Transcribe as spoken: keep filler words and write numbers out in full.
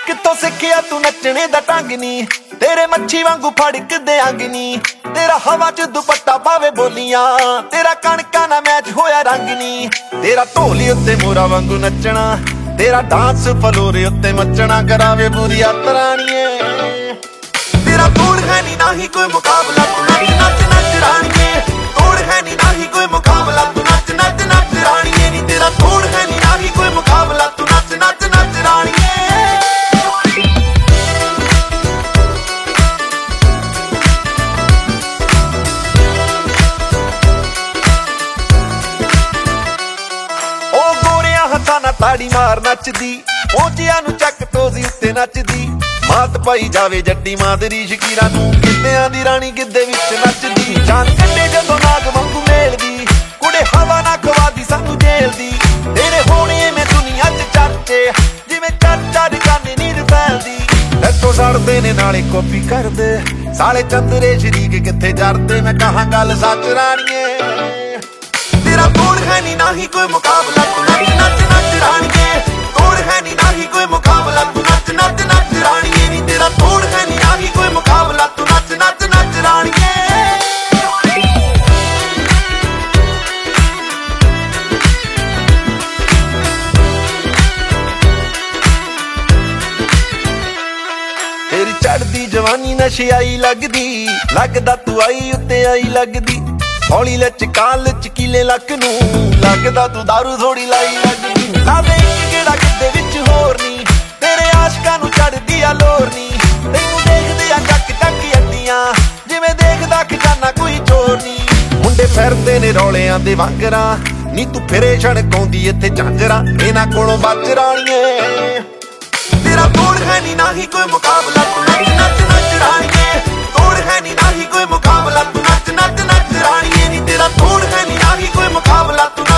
ਕਿੱਥੋਂ ਸਿੱਖਿਆ ਤੂੰ ਨੱਚਣੇ ਦਾ ਢੰਗ ਨੀ, ਤੇਰੇ ਮੱਛੀ ਵਾਂਗੂ ਫੜਕਦੇ ਅੰਗ ਨੀ। ਤੇਰਾ ਹਵਾ ਚ ਦੁਪੱਟਾ ਪਾਵੇ ਬੋਲੀਆਂ, ਤੇਰਾ ਕਣਕਾਂ ਨਾਲ ਮੈਚ ਹੋਇਆ ਰੰਗ ਨੀ। ਤੇਰਾ ਢੋਲੀ ਉੱਤੇ ਮੋਰਾ ਵਾਂਗੂ ਨੱਚਣਾ, ਤੇਰਾ ਡਾਂਸ ਫਲੋਰੇ ਉੱਤੇ ਮੱਚਣਾ ਕਰਾਵੇ ਬੁਰੀਆ ਤਰਾਣੀਏ। ਤੇਰਾ ਤੋੜ ਹੈ ਨੀ ਨਾ ਹੀ ਕੋਈ ਮੁਕਾਬਲਾ, ਤੂੰ ਨੱਚ ਨੱਚ ਨੱਚ ਰਾਣੀਏ। ਤੋੜ ਹੈ ਨੀ ਨਾ ਹੀ ਕੋਈ ਮੁਕਾਬਲਾ, ਤੂੰ ਨੱਚ ਨੱਚ ਨੱਚ ਰਾਣੀਏ ਨੀ। ਤੇਰਾ ਤੋੜ ਹੈ ਨੀ ਨਾ ਹੀ ਕੋਈ ਮੁਕਾਬਲਾ, ਤੂੰ ਨੱਚ ਨੱਚ ਨੱਚ ਰਾਣੀਏ। ਉਹ ਗੋਰਿਆਂ ਹੱਥਾਂ ਨਾਲ ਤਾੜੀ ਮਾਰ ਨੱਚਦੀ, ਪਹੁੰਚਿਆਂ ਨੂੰ ਚੱਕ ਟੋਜ਼ੀ ਉੱਤੇ ਨੱਚਦੀ। ਮਾਤ ਪਾਈ ਜਾਵੇ ਜੱਟੀ ਮਾਦਰੀ ਸ਼ਕੀਰਾਂ ਨੂੰ, ਗਿੱਧਿਆਂ ਦੀ ਰਾਣੀ ਗਿੱਧੇ ਵਿੱਚ ਨੱਚਦੀ। ਜਾਨ ਕੱਢੇ ਜਦੋਂ ਨਾਗ ਵਾਂਗੂ ਮੇਲਦੀ, ਕੁੜੇ ਹਵਾ ਨਾ ਖਵਾਦੀ ਸਾਨੂੰ ਜੇਲ੍ਹ ਦੀ। ਤੇਰੇ ਹੋਣੇ ਮੈਂ ਦੁਨੀਆ ਚ ਚਰਚੇ, ਜਿਵੇਂ ਚਰਚਾ ਦੁਕਾਨੇ ਨੀਰ ਫੈਲਦੀ। ਇੱਥੋਂ ਸੜਦੇ ਨੇ ਨਾਲੇ ਕਾਪੀ ਕਰਦੇ, ਸਾਲੇ ਚੰਦਰੇ ਸ਼ਰੀਕ ਕਿੱਥੇ ਜਰਦੇ। ਮੈਂ ਕਹਾਂ ਗੱਲ ਸੱਚ ਰਾਣੀਏ, ਤੇਰਾ ਤੋੜ ਹੈ ਨੀ ਨਾ ਹੀ ਕੋਈ ਮੁਕਾਬਲਾ, ਤੂੰ ਨੱਚ ਨੱਚ ਨੱਚ ਰਾਣੀਏ। ਤੋੜ ਹੈ ਨੀ ਨਾ ਹੀ ਕੋਈ ਮੁਕਾਬਲਾ, ਤੂੰ ਨੱਚ ਨੱਚ ਨੱਚ ਰਾਣੀਏ ਨੀ। ਤੇਰਾ ਤੋੜ ਹੈ ਨੀ ਨਾ ਹੀ ਕੋਈ ਮੁਕਾਬਲਾ, ਤੂੰ ਨੱਚ ਨੱਚ ਨੱਚ ਰਾਣੀਏ। ਤੇਰੀ ਚੜਦੀ ਜਵਾਨੀ ਨਸ਼ਿਆਈ ਲੱਗਦੀ, ਲੱਗਦਾ ਤੂੰ ਆਈ ਉੱਤੇ ਆਈ ਲੱਗਦੀ। ਹੌਲੀ ਲਚਕਾ ਲਚਕੀਲੇ ਲੱਕ ਨੂੰ, ਲੱਗਦਾ ਤੂੰ ਦਾਰੂ ਥੋੜੀ ਲਾਈ ਲੱਗਦੀ। ਲਾਵੇ ਇੱਕ ਗੇੜਾ ਗਿੱਧੇ ਵਿੱਚ ਹੋਰ ਨੀ, ਤੇਰੇ ਆਸ਼ਕਾਂ ਨੂੰ ਚੜਦੀ ਆ ਲੋਰ ਨੀ। ਤੈਨੂੰ ਦੇਖਦੇ ਆ ਚੱਕ ਚੱਕ ਅੱਡੀਆਂ, ਜਿਵੇਂ ਦੇਖਦਾ ਖਜ਼ਾਨਾ ਕੋਈ ਚੋਰ ਨੀ। ਮੁੰਡੇ ਫਿਰਦੇ ਨੇ ਰੌਲਿਆਂ ਦੇ ਵਾਂਗਰਾਂ ਨੀ, ਤੂੰ ਫਿਰੇ ਛਣਕਾਉਂਦੀ ਇੱਥੇ ਝਾਂਜਰਾਂ। ਇਹਨਾਂ ਕੋਲੋਂ ਬਚ ਰਾਣੀਏ, ਤੇਰਾ ਤੋੜ ਹੈ ਨੀ ਨਾ ਹੀ ਕੋਈ ਮੁਕਾਬਲਾ, ਤੂੰ ਨੱਚ ਨੱਚ ਨੱਚ ਰਾਣੀਏ। ਤੋੜ ਹੈ ਨੀ ਨਾ ਹੀ ਕੋਈ ਮੁਕਾਬਲਾ, ਤੂੰ ਨੱਚ ਨੱਚ ਨੱਚ ਰਾਣੀਏ ਨੀ। ਤੇਰਾ ਤੋੜ ਹੈ ਨੀ ਨਾ ਹੀ ਕੋਈ ਮੁਕਾਬਲਾ, ਤੂੰ